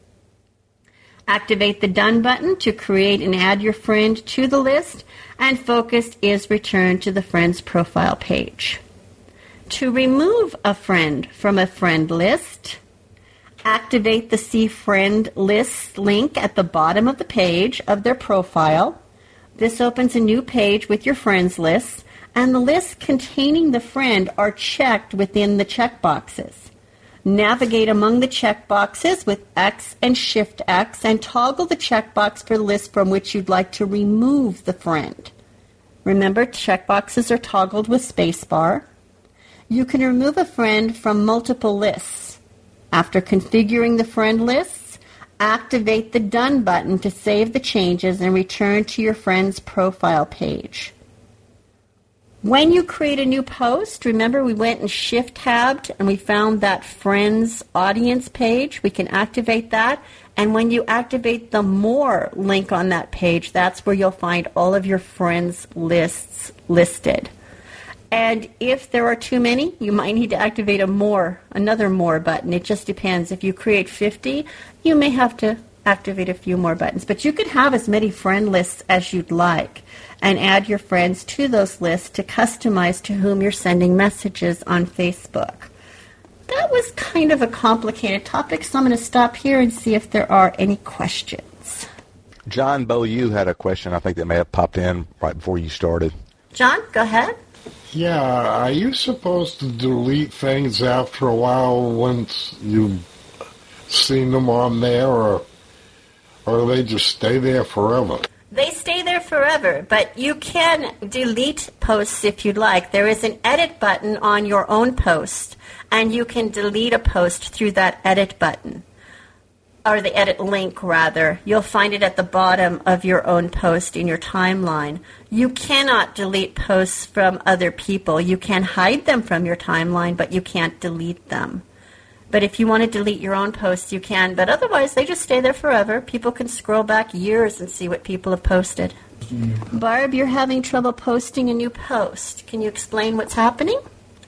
Activate the Done button to create and add your friend to the list, and focus is returned to the friend's profile page. To remove a friend from a friend list, activate the See Friend List link at the bottom of the page of their profile. This opens a new page with your friends lists, and the lists containing the friend are checked within the checkboxes. Navigate among the checkboxes with X and Shift X and toggle the checkbox for the list from which you'd like to remove the friend. Remember, checkboxes are toggled with spacebar. You can remove a friend from multiple lists. After configuring the friend lists, activate the Done button to save the changes and return to your friend's profile page. When you create a new post, remember we went and shift-tabbed and we found that Friends Audience page. We can activate that. And when you activate the More link on that page, that's where you'll find all of your friends lists listed. And if there are too many, you might need to activate a more, another More button. It just depends. If you create fifty, you may have to activate a few more buttons. But you could have as many friend lists as you'd like, and add your friends to those lists to customize to whom you're sending messages on Facebook. That was kind of a complicated topic, so I'm going to stop here and see if there are any questions. John Beaulieu had a question, I think, that may have popped in right before you started. John, go ahead. Yeah, are you supposed to delete things after a while once you've seen them on there, or, or do they just stay there forever? They stay there forever, but you can delete posts if you'd like. There is an edit button on your own post, and you can delete a post through that edit button, or the edit link, rather. You'll find it at the bottom of your own post in your timeline. You cannot delete posts from other people. You can hide them from your timeline, but you can't delete them. But if you want to delete your own posts, you can. But otherwise, they just stay there forever. People can scroll back years and see what people have posted. Mm-hmm. Barb, you're having trouble posting a new post. Can you explain what's happening?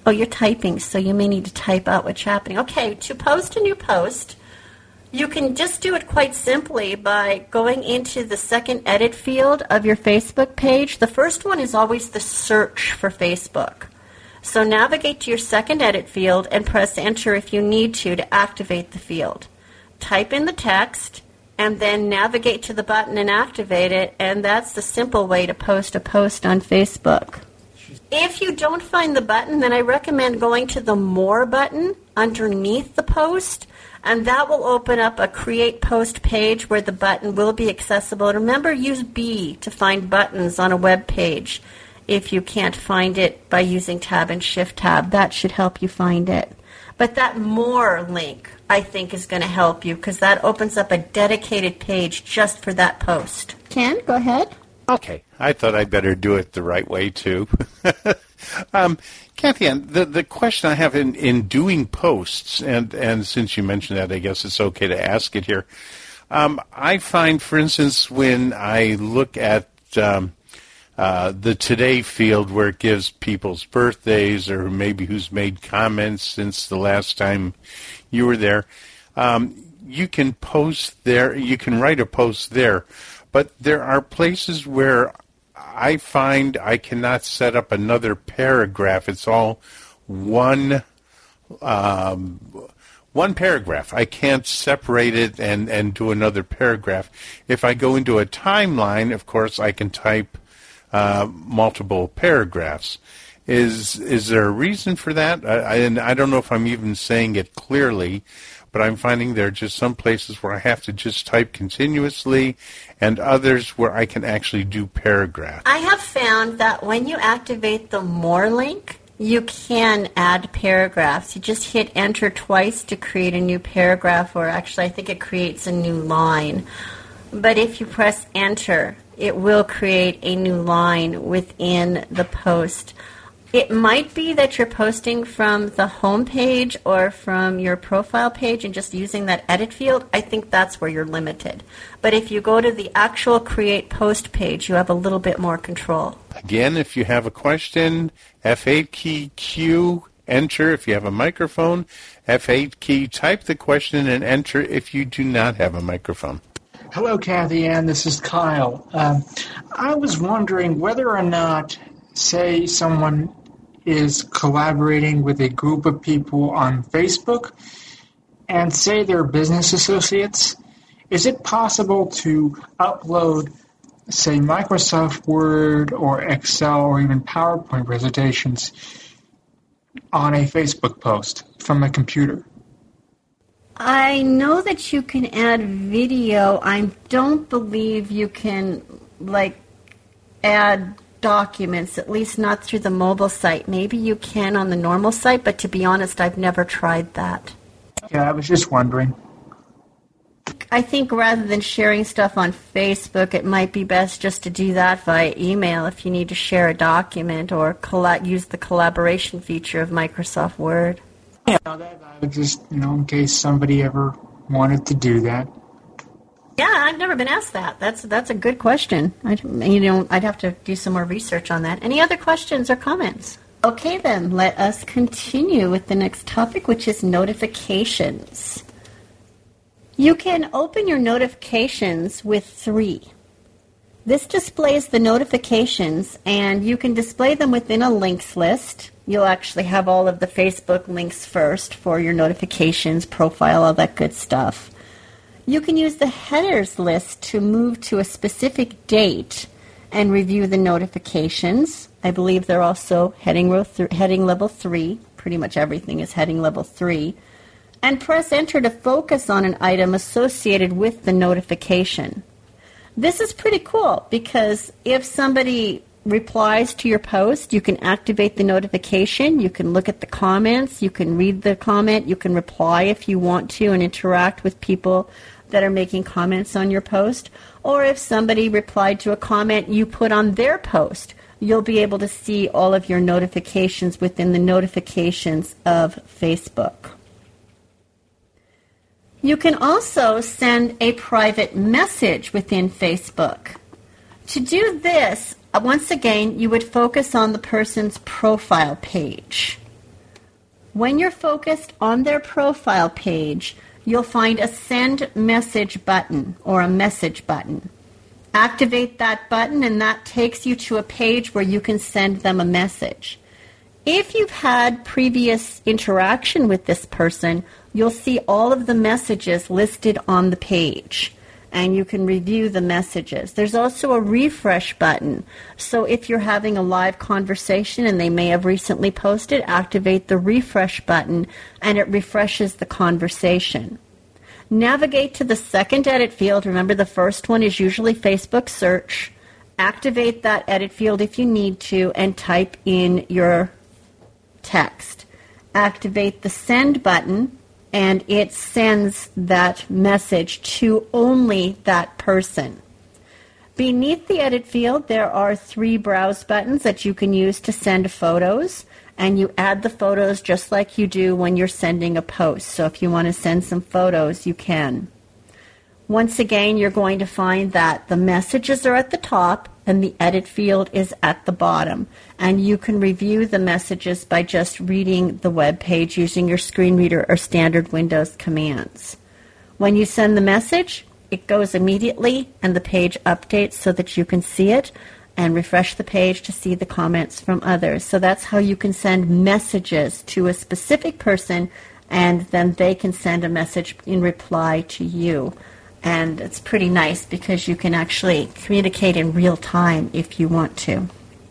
Oh, you're typing, so you may need to type out what's happening. Okay, to post a new post, you can just do it quite simply by going into the second edit field of your Facebook page. The first one is always the search for Facebook. So navigate to your second edit field and press enter if you need to to activate the field. Type in the text and then navigate to the button and activate it, and that's the simple way to post a post on Facebook. If you don't find the button, then I recommend going to the More button underneath the post, and that will open up a Create Post page where the button will be accessible. And remember, use B to find buttons on a web page if you can't find it by using Tab and Shift Tab. That should help you find it. But that More link, I think, is going to help you because that opens up a dedicated page just for that post. Ken, go ahead. Okay, I thought I'd better do it the right way, too. um, Kathy Ann, the, the question I have in, in doing posts, and, and since you mentioned that, I guess it's okay to ask it here. Um, I find, for instance, when I look at um, uh, the Today field where it gives people's birthdays or maybe who's made comments since the last time you were there, um, you can post there, you can write a post there. But there are places where I find I cannot set up another paragraph. It's all one um, one paragraph. I can't separate it and, and do another paragraph. If I go into a timeline, of course, I can type uh, multiple paragraphs. Is is there a reason for that? I, I, and I don't know if I'm even saying it clearly, but I'm finding there are just some places where I have to just type continuously and others where I can actually do paragraphs. I have found that when you activate the More link, you can add paragraphs. You just hit enter twice to create a new paragraph, or actually I think it creates a new line. But if you press enter, it will create a new line within the post. It might be that you're posting from the home page or from your profile page and just using that edit field. I think that's where you're limited. But if you go to the actual Create Post page, you have a little bit more control. Again, if you have a question, F eight key Q, enter if you have a microphone. F eight key, type the question and enter if you do not have a microphone. Hello, Kathy Ann. This is Kyle. Um, I was wondering whether or not, say, someone is collaborating with a group of people on Facebook, and say they're business associates, is it possible to upload, say, Microsoft Word or Excel or even PowerPoint presentations on a Facebook post from a computer? I know that you can add video. I don't believe you can, like, add documents, at least not through the mobile site. Maybe you can on the normal site, but to be honest, I've never tried that. Yeah, I was just wondering. I think rather than sharing stuff on Facebook, it might be best just to do that via email if you need to share a document or colla- use the collaboration feature of Microsoft Word. Yeah, that I would just, you know, in case somebody ever wanted to do that. Yeah, I've never been asked that. That's that's a good question. I, you know, I'd have to do some more research on that. Any other questions or comments? Okay, then, let us continue with the next topic, which is notifications. You can open your notifications with three. This displays the notifications, and you can display them within a links list. You'll actually have all of the Facebook links first for your notifications, profile, all that good stuff. You can use the headers list to move to a specific date and review the notifications. I believe they're also heading, row th- heading level three. Pretty much everything is heading level three. And press enter to focus on an item associated with the notification. This is pretty cool because if somebody replies to your post, you can activate the notification, you can look at the comments, you can read the comment, you can reply if you want to and interact with people that are making comments on your post. Or if somebody replied to a comment you put on their post, you'll be able to see all of your notifications within the notifications of Facebook. You can also send a private message within Facebook. To do this, once again, you would focus on the person's profile page. When you're focused on their profile page, you'll find a send message button or a message button. Activate that button and that takes you to a page where you can send them a message. If you've had previous interaction with this person, you'll see all of the messages listed on the page, and you can review the messages. There's also a refresh button. So if you're having a live conversation and they may have recently posted, activate the refresh button, and it refreshes the conversation. Navigate to the second edit field. Remember, the first one is usually Facebook search. Activate that edit field if you need to, and type in your text. Activate the send button, and it sends that message to only that person. Beneath the edit field, there are three browse buttons that you can use to send photos, and you add the photos just like you do when you're sending a post. So if you want to send some photos, you can. Once again, you're going to find that the messages are at the top and the edit field is at the bottom. And you can review the messages by just reading the web page using your screen reader or standard Windows commands. When you send the message, it goes immediately and the page updates so that you can see it and refresh the page to see the comments from others. So that's how you can send messages to a specific person, and then they can send a message in reply to you. And it's pretty nice because you can actually communicate in real time if you want to.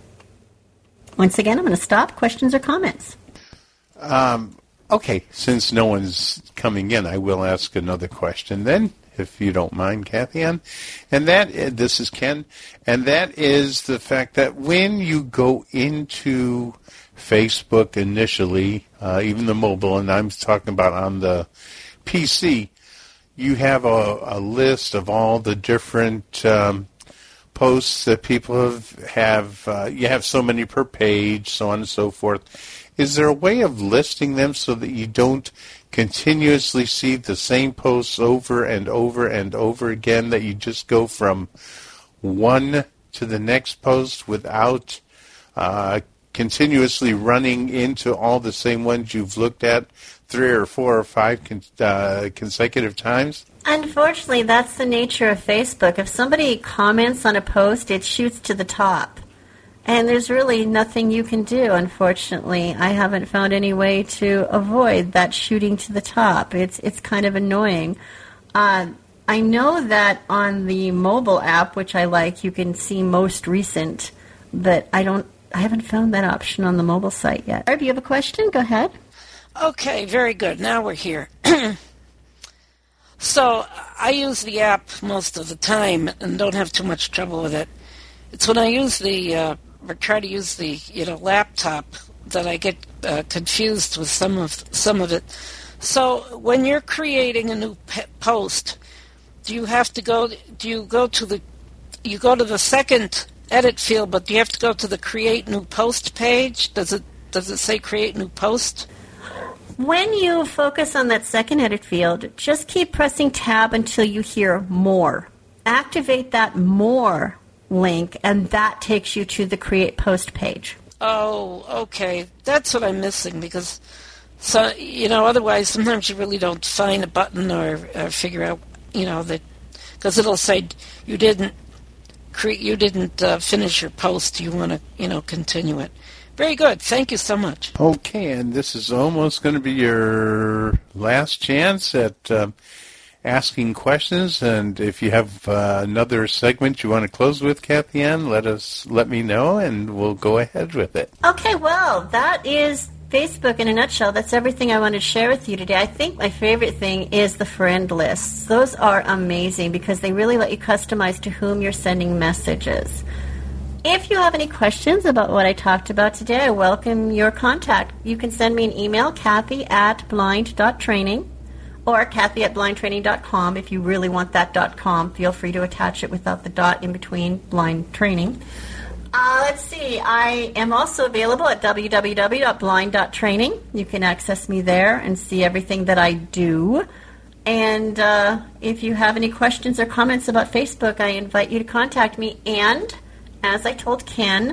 Once again, I'm going to stop. Questions or comments? Um, okay, since no one's coming in, I will ask another question then, if you don't mind, Kathy Ann. And that, this is Ken, and that is the fact that when you go into Facebook initially, uh, even the mobile, and I'm talking about on the P C, you have a, a list of all the different um, posts that people have, have uh, you have so many per page, so on and so forth. Is there a way of listing them so that you don't continuously see the same posts over and over and over again, that you just go from one to the next post without uh, continuously running into all the same ones you've looked at three or four or five con- uh, consecutive times? Unfortunately, that's the nature of Facebook. If somebody comments on a post, it shoots to the top. And there's really nothing you can do, unfortunately. I haven't found any way to avoid that shooting to the top. It's it's kind of annoying. Uh, I know that on the mobile app, which I like, you can see most recent, but I don't. I haven't found that option on the mobile site yet. Barb, you have a question? Go ahead. Okay, very good. Now we're here. So I use the app most of the time and don't have too much trouble with it. It's when I use the, uh, or try to use the, you know, laptop that I get uh, confused with some of some of it. So when you're creating a new pe- post, do you have to go? Do you go to the? You go to the second edit field, but do you have to go to the create new post page? Does it does it say create new post? When you focus on that second edit field, just keep pressing tab until you hear more. Activate that more link, and that takes you to the create post page. Oh, okay. That's what I'm missing, because, so you know, otherwise sometimes you really don't find a button or, or figure out, you know, that, because it'll say you didn't cre- you didn't uh, finish your post. You want to, you know, continue it. Very good. Thank you so much. Okay, and this is almost going to be your last chance at uh, asking questions. And if you have uh, another segment you want to close with, Kathy Ann, let us let me know, and we'll go ahead with it. Okay, well, that is Facebook in a nutshell. That's everything I wanted to share with you today. I think my favorite thing is the friend lists. Those are amazing because they really let you customize to whom you're sending messages. If you have any questions about what I talked about today, I welcome your contact. You can send me an email, Kathy at blind dot training, or Kathy at blind training dot com. If you really want that .com, feel free to attach it without the dot in between blind training. Uh, let's see. I am also available at w w w dot blind dot training. You can access me there and see everything that I do. And uh, if you have any questions or comments about Facebook, I invite you to contact me. And as I told Ken,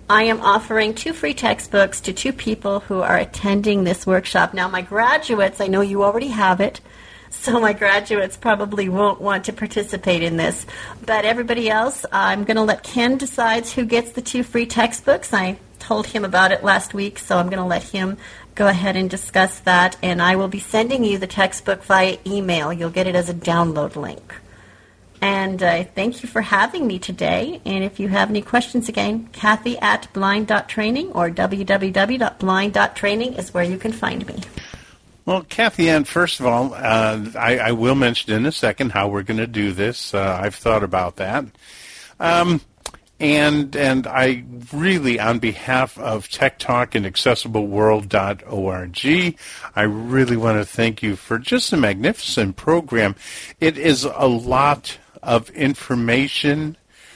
I am offering two free textbooks to two people who are attending this workshop. Now, my graduates, I know you already have it, so my graduates probably won't want to participate in this. But everybody else, I'm going to let Ken decide who gets the two free textbooks. I told him about it last week, so I'm going to let him go ahead and discuss that. And I will be sending you the textbook via email. You'll get it as a download link. And uh, thank you for having me today. And if you have any questions, again, Kathy at blind dot training or w w w dot blind dot training is where you can find me. Well, Kathy Ann, first of all, uh, I, I will mention in a second how we're going to do this. Uh, I've thought about that. Um, and and I really, on behalf of Tech Talk and accessible world dot org, I really want to thank you for just a magnificent program. It is a lot of information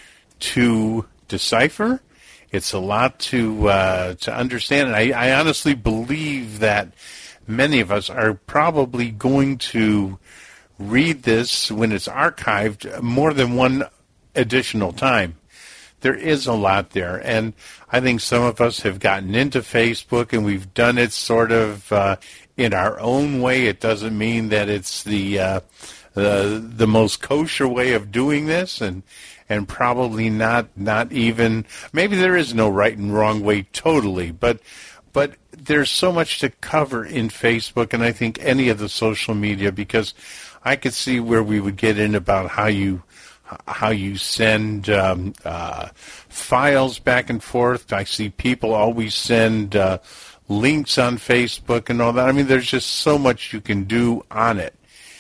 to decipher. It's a lot to uh, to understand, and I, I honestly believe that many of us are probably going to read this when it's archived more than one additional time. There is a lot there, and I think some of us have gotten into Facebook, and we've done it sort of uh, in our own way. It doesn't mean that it's the uh, the the most kosher way of doing this, and and probably not not even, maybe there is no right and wrong way totally, but but there's so much to cover in Facebook, and I think any of the social media, because I could see where we would get in about how you how you send um, uh, files back and forth. I see people always send uh, links on Facebook and all that. I mean, there's just so much you can do on it.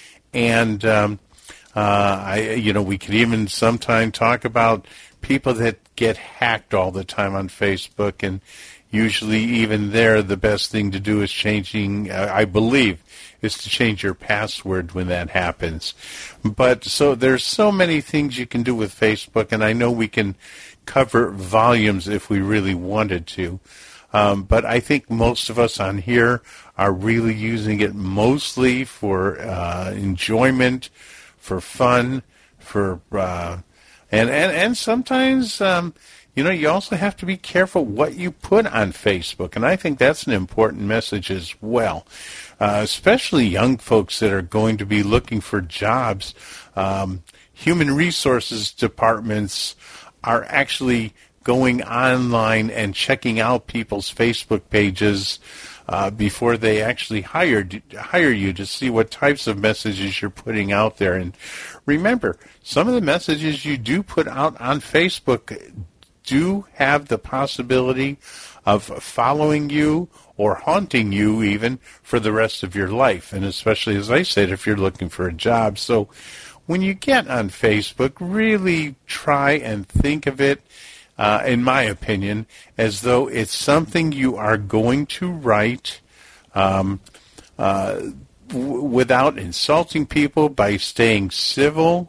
And, um, uh, I, you know, we could even sometime talk about people that get hacked all the time on Facebook, and usually even there the best thing to do is changing, uh, I believe, is to change your password when that happens. But so there's so many things you can do with Facebook, and I know we can cover volumes if we really wanted to. Um, but I think most of us on here are really using it mostly for uh, enjoyment, for fun, for uh, and, and, and sometimes, um, you know, you also have to be careful what you put on Facebook, and I think that's an important message as well. Uh, especially young folks that are going to be looking for jobs. Um, human resources departments are actually going online and checking out people's Facebook pages uh, before they actually hired, hire you to see what types of messages you're putting out there. And remember, some of the messages you do put out on Facebook do have the possibility of following you or haunting you even for the rest of your life, and especially, as I said, if you're looking for a job. So when you get on Facebook, really try and think of it, uh, in my opinion, as though it's something you are going to write um, uh, w- without insulting people, by staying civil,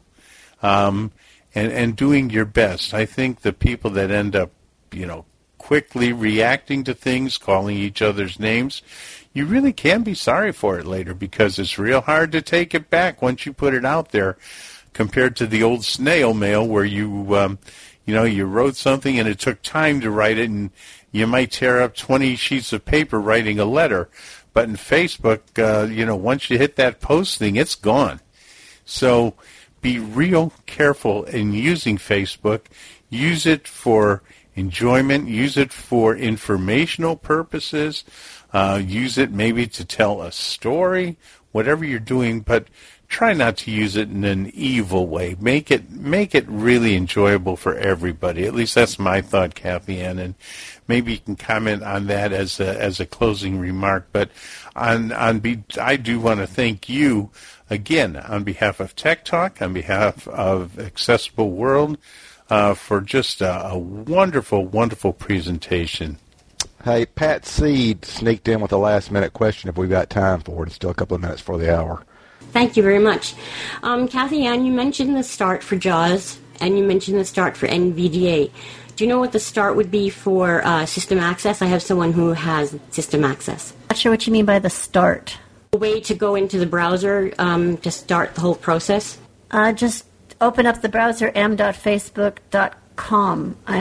um, and, and doing your best. I think the people that end up, you know, quickly reacting to things, calling each other's names, you really can be sorry for it later, because it's real hard to take it back once you put it out there, compared to the old snail mail where you, um, you know, you wrote something and it took time to write it, and you might tear up twenty sheets of paper writing a letter. But in Facebook, uh, you know, once you hit that post thing, it's gone. So be real careful in using Facebook. Use it for enjoyment. Use it for informational purposes. Uh, use it maybe to tell a story, whatever you're doing, but try not to use it in an evil way. Make it make it really enjoyable for everybody. At least that's my thought, Kathy Ann, and maybe you can comment on that as a, as a closing remark. But on on be, I do want to thank you again on behalf of Tech Talk, on behalf of Accessible World, uh, for just a, a wonderful, wonderful presentation. Hey, Pat Seed sneaked in with a last-minute question if we've got time for it. It's still a couple of minutes for the hour. Thank you very much. Um, Kathy Ann, you mentioned the start for JAWS, and you mentioned the start for N V D A. Do you know what the start would be for uh, system access? I have someone who has system access. Not sure what you mean by the start. A way to go into the browser um, to start the whole process? Uh, just open up the browser, m dot facebook dot com. I,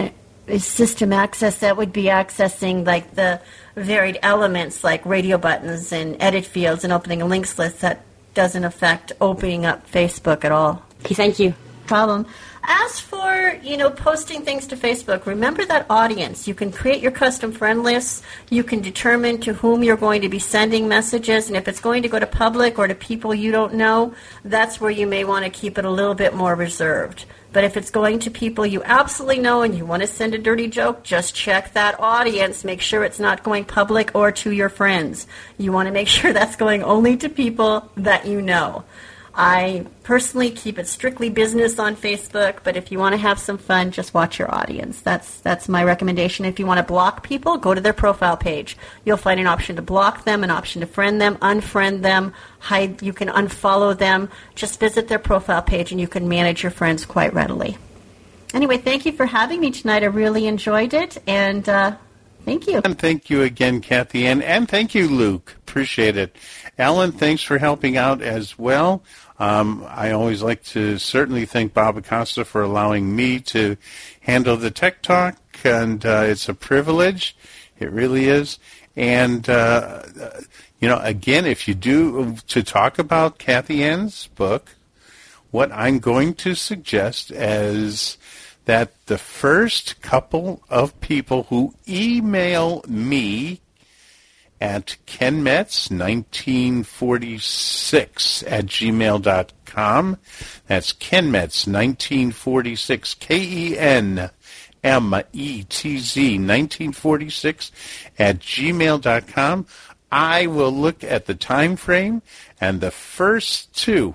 system access, that would be accessing like the varied elements like radio buttons and edit fields and opening a links list. That doesn't affect opening up Facebook at all. Okay, thank you. Problem. As for, you know, posting things to Facebook, remember that audience. You can create your custom friend lists. You can determine to whom you're going to be sending messages. And if it's going to go to public or to people you don't know, that's where you may want to keep it a little bit more reserved. But if it's going to people you absolutely know and you want to send a dirty joke, just check that audience. Make sure it's not going public or to your friends. You want to make sure that's going only to people that you know. I personally keep it strictly business on Facebook, but if you want to have some fun, just watch your audience. That's that's my recommendation. If you want to block people, go to their profile page. You'll find an option to block them, an option to friend them, unfriend them, hide. You can unfollow them. Just visit their profile page, and you can manage your friends quite readily. Anyway, thank you for having me tonight. I really enjoyed it, and uh, thank you. And thank you again, Kathy Ann, and thank you, Luke. Appreciate it. Alan, thanks for helping out as well. Um, I always like to certainly thank Bob Acosta for allowing me to handle the Tech Talk, and uh, it's a privilege. It really is. And, uh, you know, again, if you do, to talk about Kathy Ann's book, what I'm going to suggest is that the first couple of people who email me at kenmetz nineteen forty-six at gmail dot com. That's kenmetz nineteen forty-six, K E N M E T Z nineteen forty-six at gmail dot com. I will look at the time frame, and the first two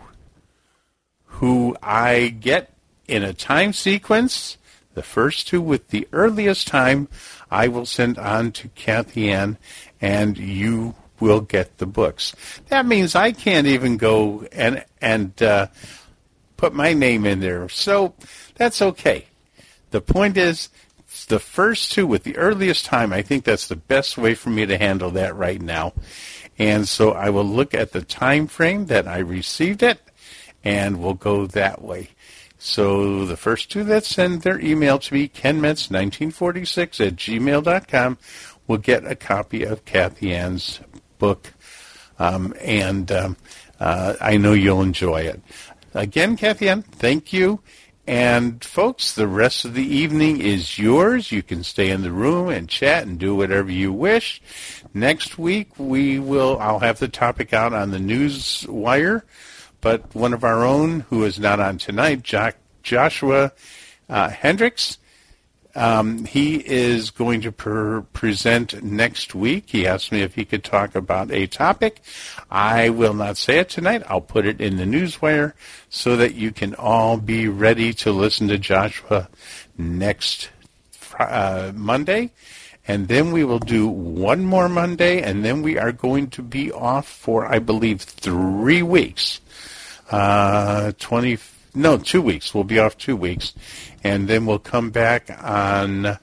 who I get in a time sequence, the first two with the earliest time, I will send on to Kathy Ann, and you will get the books. That means I can't even go and and uh, put my name in there. So that's okay. The point is, the first two with the earliest time, I think that's the best way for me to handle that right now. And so I will look at the time frame that I received it, and we'll go that way. So the first two that send their email to me, kenmetz nineteen forty-six at gmail dot com, will get a copy of Kathy Ann's book, um, and um, uh, I know you'll enjoy it. Again, Kathy Ann, thank you. And, folks, the rest of the evening is yours. You can stay in the room and chat and do whatever you wish. Next week, we will. I'll have the topic out on the news wire. But one of our own, who is not on tonight, jo- Joshua uh, Hendricks, um, he is going to per- present next week. He asked me if he could talk about a topic. I will not say it tonight. I'll put it in the newswire so that you can all be ready to listen to Joshua next uh, Monday. And then we will do one more Monday, and then we are going to be off for, I believe, three weeks. Uh, twenty, no, two weeks. We'll be off two weeks. And then we'll come back on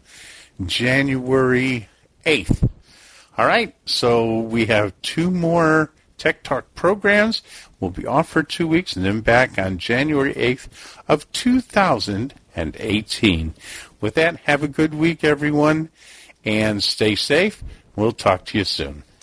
January eighth. All right, so we have two more Tech Talk programs. We'll be off for two weeks and then back on January eighth of two thousand eighteen. With that, have a good week, everyone, and stay safe. We'll talk to you soon.